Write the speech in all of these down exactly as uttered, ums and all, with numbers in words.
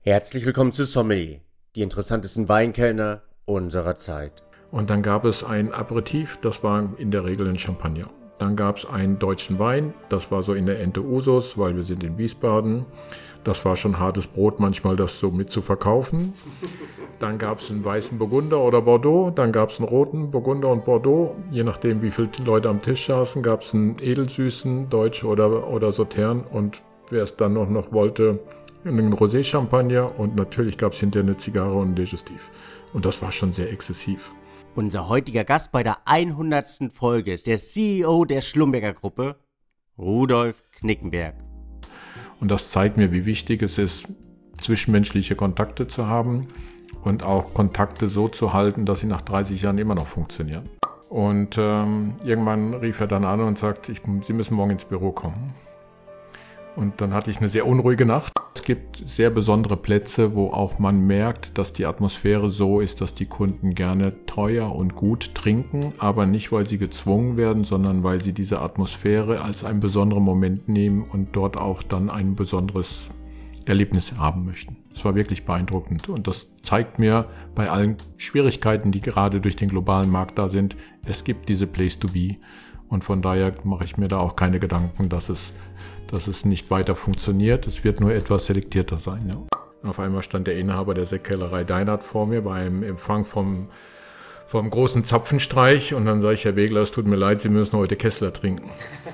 Herzlich willkommen zu Sommelier, die interessantesten Weinkellner unserer Zeit. Und dann gab es ein Aperitif, das war in der Regel ein Champagner. Dann gab es einen deutschen Wein, das war so in der Ente Usus, weil wir sind in Wiesbaden. Das war schon hartes Brot, manchmal das so mit zu verkaufen. Dann gab es einen weißen Burgunder oder Bordeaux, dann gab es einen roten Burgunder und Bordeaux. Je nachdem, wie viele Leute am Tisch saßen, gab es einen edelsüßen, Deutsch oder, oder Sautern. Und wer es dann noch, noch wollte, einen Rosé-Champagner. Und natürlich gab es hinterher eine Zigarre und ein Digestiv. Und das war schon sehr exzessiv. Unser heutiger Gast bei der hundertsten Folge ist der C E O der Schlumberger Gruppe, Rudolf Knickenberg. Und das zeigt mir, wie wichtig es ist, zwischenmenschliche Kontakte zu haben und auch Kontakte so zu halten, dass sie nach dreißig Jahren immer noch funktionieren. Und ähm, irgendwann rief er dann an und sagt, ich, Sie müssen morgen ins Büro kommen. Und dann hatte ich eine sehr unruhige Nacht. Es gibt sehr besondere Plätze, wo auch man merkt, dass die Atmosphäre so ist, dass die Kunden gerne teuer und gut trinken, aber nicht, weil sie gezwungen werden, sondern weil sie diese Atmosphäre als einen besonderen Moment nehmen und dort auch dann ein besonderes Erlebnis haben möchten. Es war wirklich beeindruckend und das zeigt mir bei allen Schwierigkeiten, die gerade durch den globalen Markt da sind, es gibt diese Place to be und von daher mache ich mir da auch keine Gedanken, dass es dass es nicht weiter funktioniert. Es wird nur etwas selektierter sein. Ja. Auf einmal stand der Inhaber der Sektkellerei Deinert vor mir bei einem Empfang vom, vom großen Zapfenstreich und dann sage ich, Herr Wegler, es tut mir leid, Sie müssen heute Kessler trinken.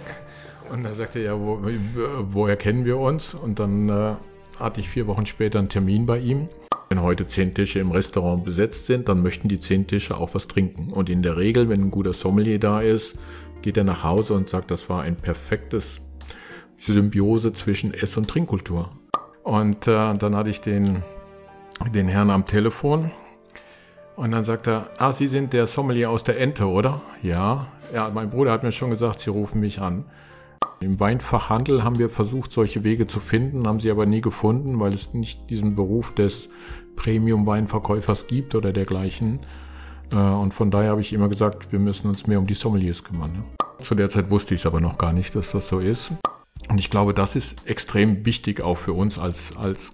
Und er sagte, ja, wo, woher kennen wir uns? Und dann äh, hatte ich vier Wochen später einen Termin bei ihm. Wenn heute zehn Tische im Restaurant besetzt sind, dann möchten die zehn Tische auch was trinken. Und in der Regel, wenn ein guter Sommelier da ist, geht er nach Hause und sagt, das war ein perfektes Symbiose zwischen Ess- und Trinkkultur. Und äh, dann hatte ich den, den Herrn am Telefon und dann sagt er, ah, Sie sind der Sommelier aus der Ente, oder? Ja. Ja, mein Bruder hat mir schon gesagt, Sie rufen mich an. Im Weinfachhandel haben wir versucht, solche Wege zu finden, haben sie aber nie gefunden, weil es nicht diesen Beruf des Premium-Weinverkäufers gibt oder dergleichen. Äh, und von daher habe ich immer gesagt, wir müssen uns mehr um die Sommeliers kümmern. Ne? Zu der Zeit wusste ich es aber noch gar nicht, dass das so ist. Und ich glaube, das ist extrem wichtig auch für uns als, als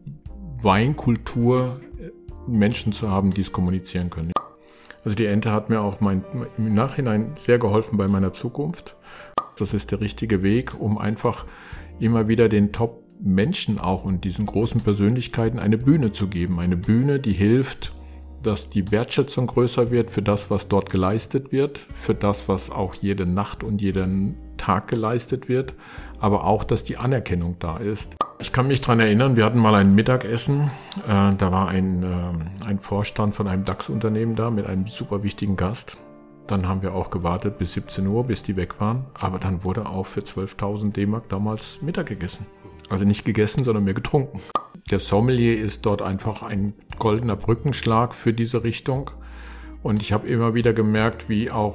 Weinkultur, Menschen zu haben, die es kommunizieren können. Also die Ente hat mir auch mein, im Nachhinein sehr geholfen bei meiner Zukunft. Das ist der richtige Weg, um einfach immer wieder den Top-Menschen auch und diesen großen Persönlichkeiten eine Bühne zu geben. Eine Bühne, die hilft, dass die Wertschätzung größer wird für das, was dort geleistet wird, für das, was auch jede Nacht und jeden Tag geleistet wird, aber auch, dass die Anerkennung da ist. Ich kann mich daran erinnern, wir hatten mal ein Mittagessen, äh, da war ein, äh, ein Vorstand von einem DAX-Unternehmen da mit einem super wichtigen Gast. Dann haben wir auch gewartet bis siebzehn Uhr, bis die weg waren, aber dann wurde auch für zwölftausend D-Mark damals Mittag gegessen. Also nicht gegessen, sondern mehr getrunken. Der Sommelier ist dort einfach ein goldener Brückenschlag für diese Richtung. Und ich habe immer wieder gemerkt, wie auch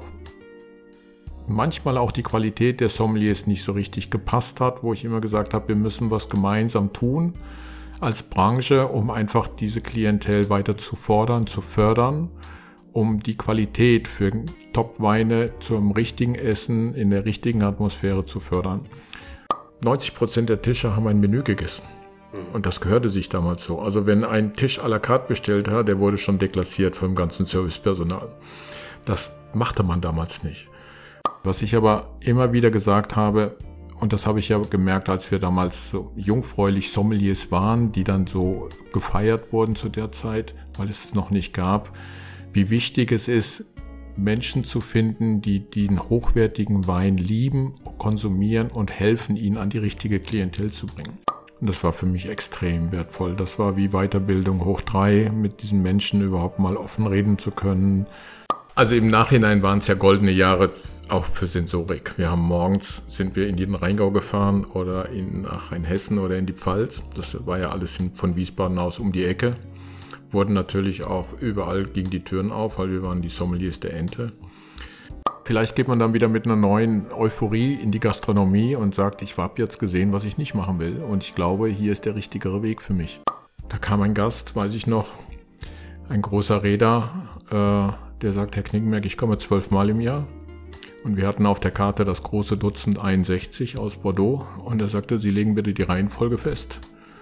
manchmal auch die Qualität der Sommeliers nicht so richtig gepasst hat, wo ich immer gesagt habe, wir müssen was gemeinsam tun als Branche, um einfach diese Klientel weiter zu fordern, zu fördern, um die Qualität für Top-Weine zum richtigen Essen in der richtigen Atmosphäre zu fördern. neunzig Prozent der Tische haben ein Menü gegessen. Und das gehörte sich damals so. Also wenn ein Tisch à la carte bestellt hat, der wurde schon deklassiert vom ganzen Servicepersonal. Das machte man damals nicht. Was ich aber immer wieder gesagt habe, und das habe ich ja gemerkt, als wir damals so jungfräulich Sommeliers waren, die dann so gefeiert wurden zu der Zeit, weil es es noch nicht gab, wie wichtig es ist, Menschen zu finden, die den hochwertigen Wein lieben, konsumieren und helfen, ihn an die richtige Klientel zu bringen. Und das war für mich extrem wertvoll. Das war wie Weiterbildung hoch drei, mit diesen Menschen überhaupt mal offen reden zu können. Also im Nachhinein waren es ja goldene Jahre auch für Sensorik. Wir haben morgens, sind wir in den Rheingau gefahren oder in, nach in Hessen oder in die Pfalz. Das war ja alles von Wiesbaden aus um die Ecke. Wurden natürlich auch überall, gingen die Türen auf, weil wir waren die Sommeliers der Ente. Vielleicht geht man dann wieder mit einer neuen Euphorie in die Gastronomie und sagt, ich habe jetzt gesehen, was ich nicht machen will. Und ich glaube, hier ist der richtigere Weg für mich. Da kam ein Gast, weiß ich noch, ein großer Reeder, äh, der sagt, Herr Knickenberg, ich komme zwölfmal im Jahr. Und wir hatten auf der Karte das große Dutzend einundsechzig aus Bordeaux. Und er sagte, Sie legen bitte die Reihenfolge fest.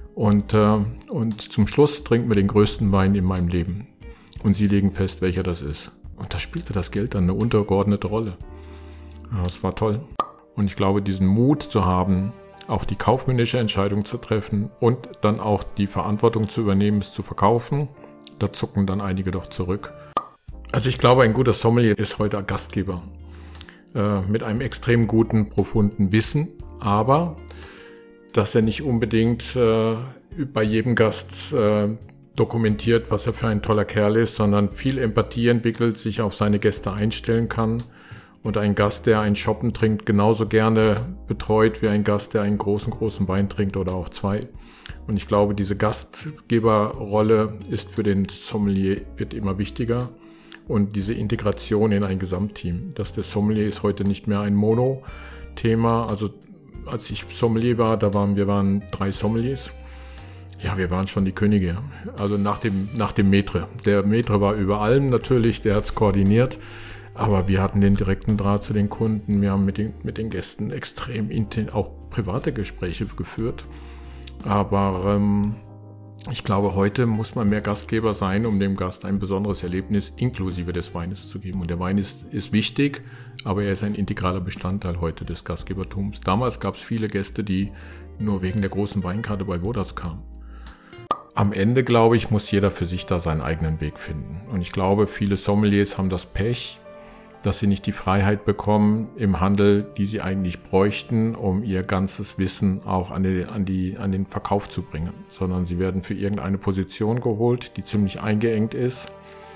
Und, äh, und zum Schluss trinken wir den größten Wein in meinem Leben. Und Sie legen fest, welcher das ist. Und da spielte das Geld dann eine untergeordnete Rolle. Ja, das war toll. Und ich glaube, diesen Mut zu haben, auch die kaufmännische Entscheidung zu treffen und dann auch die Verantwortung zu übernehmen, es zu verkaufen, da zucken dann einige doch zurück. Also ich glaube, ein guter Sommelier ist heute ein Gastgeber äh, mit einem extrem guten, profunden Wissen, aber dass er nicht unbedingt äh, bei jedem Gast äh, dokumentiert, was er für ein toller Kerl ist, sondern viel Empathie entwickelt, sich auf seine Gäste einstellen kann und ein Gast, der einen Schoppen trinkt, genauso gerne betreut wie ein Gast, der einen großen, großen Wein trinkt oder auch zwei. Und ich glaube, diese Gastgeberrolle ist für den Sommelier wird immer wichtiger und diese Integration in ein Gesamtteam. Dass der Sommelier ist heute nicht mehr ein Mono-Thema. Also als ich Sommelier war, da waren wir waren drei Sommeliers. Ja, wir waren schon die Könige. Also nach dem nach dem Maitre. Der Maitre war über allem natürlich, der hat's koordiniert. Aber wir hatten den direkten Draht zu den Kunden. Wir haben mit den, mit den Gästen extrem intensiv auch private Gespräche geführt. Aber ähm, ich glaube, heute muss man mehr Gastgeber sein, um dem Gast ein besonderes Erlebnis inklusive des Weines zu geben. Und der Wein ist, ist wichtig, aber er ist ein integraler Bestandteil heute des Gastgebertums. Damals gab es viele Gäste, die nur wegen der großen Weinkarte bei Wodarz kamen. Am Ende, glaube ich, muss jeder für sich da seinen eigenen Weg finden. Und ich glaube, viele Sommeliers haben das Pech, dass sie nicht die Freiheit bekommen im Handel, die sie eigentlich bräuchten, um ihr ganzes Wissen auch an, die, an, die, an den Verkauf zu bringen, sondern sie werden für irgendeine Position geholt, die ziemlich eingeengt ist.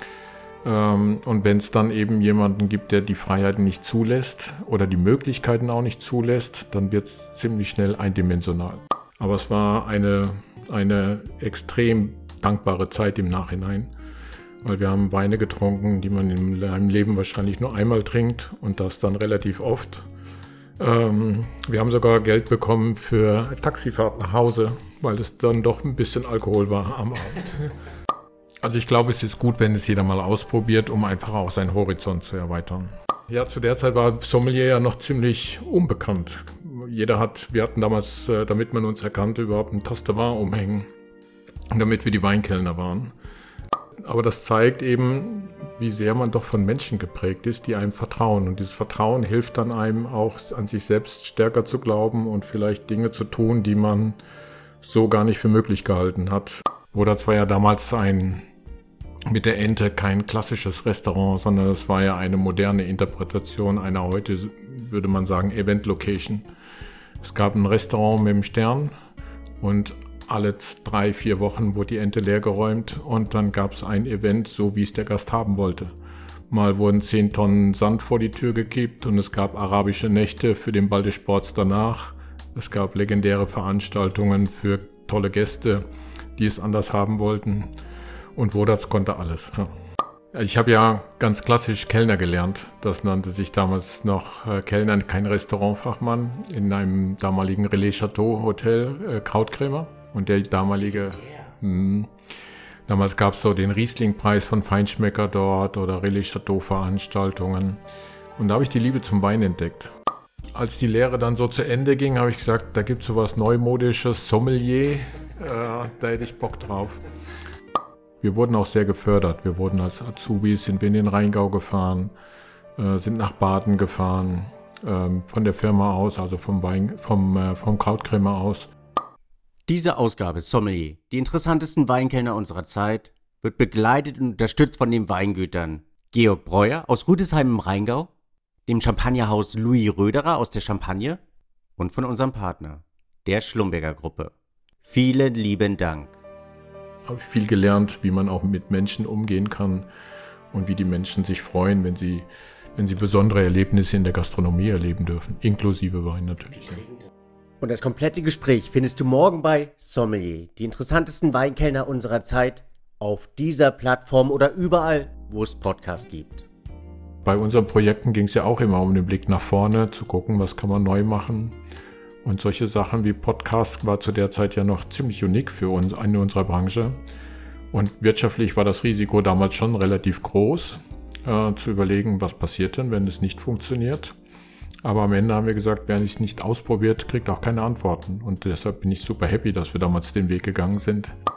Und wenn es dann eben jemanden gibt, der die Freiheiten nicht zulässt oder die Möglichkeiten auch nicht zulässt, dann wird es ziemlich schnell eindimensional. Aber es war eine, eine extrem dankbare Zeit im Nachhinein. Weil wir haben Weine getrunken, die man in seinem Leben wahrscheinlich nur einmal trinkt und das dann relativ oft. Ähm, wir haben sogar Geld bekommen für Taxifahrt nach Hause, weil es dann doch ein bisschen Alkohol war am Abend. Also ich glaube, es ist gut, wenn es jeder mal ausprobiert, um einfach auch seinen Horizont zu erweitern. Ja, zu der Zeit war Sommelier ja noch ziemlich unbekannt. Jeder hat, wir hatten damals, damit man uns erkannte, überhaupt ein Tastevar umhängen, damit wir die Weinkellner waren. Aber das zeigt eben, wie sehr man doch von Menschen geprägt ist, die einem vertrauen. Und dieses Vertrauen hilft dann einem auch, an sich selbst stärker zu glauben und vielleicht Dinge zu tun, die man so gar nicht für möglich gehalten hat. Wodarz war ja damals ein, mit der Ente kein klassisches Restaurant, sondern es war ja eine moderne Interpretation einer heute, würde man sagen, Event-Location. Es gab ein Restaurant mit dem Stern und alle drei, vier Wochen wurde die Ente leergeräumt und dann gab es ein Event, so wie es der Gast haben wollte. Mal wurden zehn Tonnen Sand vor die Tür gekippt und es gab arabische Nächte für den Ball des Sports danach. Es gab legendäre Veranstaltungen für tolle Gäste, die es anders haben wollten. Und Wodarz konnte alles. Ja. Ich habe ja ganz klassisch Kellner gelernt. Das nannte sich damals noch äh, Kellner, kein Restaurantfachmann, in einem damaligen Relais Chateau Hotel, äh, Krautkrämer. Und der damalige, mh, damals gab es so den Riesling-Preis von Feinschmecker dort oder Relais Chateau-Veranstaltungen. Und da habe ich die Liebe zum Wein entdeckt. Als die Lehre dann so zu Ende ging, habe ich gesagt, da gibt es so was Neumodisches, Sommelier, äh, da hätte ich Bock drauf. Wir wurden auch sehr gefördert. Wir wurden als Azubis, sind wir in den Rheingau gefahren, äh, sind nach Baden gefahren, äh, von der Firma aus, also vom, Wein, vom, äh, vom Krautkrämer aus. Diese Ausgabe Sommelier, die interessantesten Weinkellner unserer Zeit, wird begleitet und unterstützt von den Weingütern Georg Breuer aus Rüdesheim im Rheingau, dem Champagnerhaus Louis Röderer aus der Champagne und von unserem Partner, der Schlumberger Gruppe. Vielen lieben Dank. Habe ich viel gelernt, wie man auch mit Menschen umgehen kann und wie die Menschen sich freuen, wenn sie, wenn sie besondere Erlebnisse in der Gastronomie erleben dürfen, inklusive Wein natürlich. Und das komplette Gespräch findest du morgen bei Sommelier, die interessantesten Weinkellner unserer Zeit, auf dieser Plattform oder überall, wo es Podcasts gibt. Bei unseren Projekten ging es ja auch immer um den Blick nach vorne, zu gucken, was kann man neu machen. Und solche Sachen wie Podcast war zu der Zeit ja noch ziemlich unique für uns in unserer Branche. Und wirtschaftlich war das Risiko damals schon relativ groß, äh, zu überlegen, was passiert denn, wenn es nicht funktioniert. Aber am Ende haben wir gesagt, wer es nicht ausprobiert, kriegt auch keine Antworten. Und deshalb bin ich super happy, dass wir damals den Weg gegangen sind.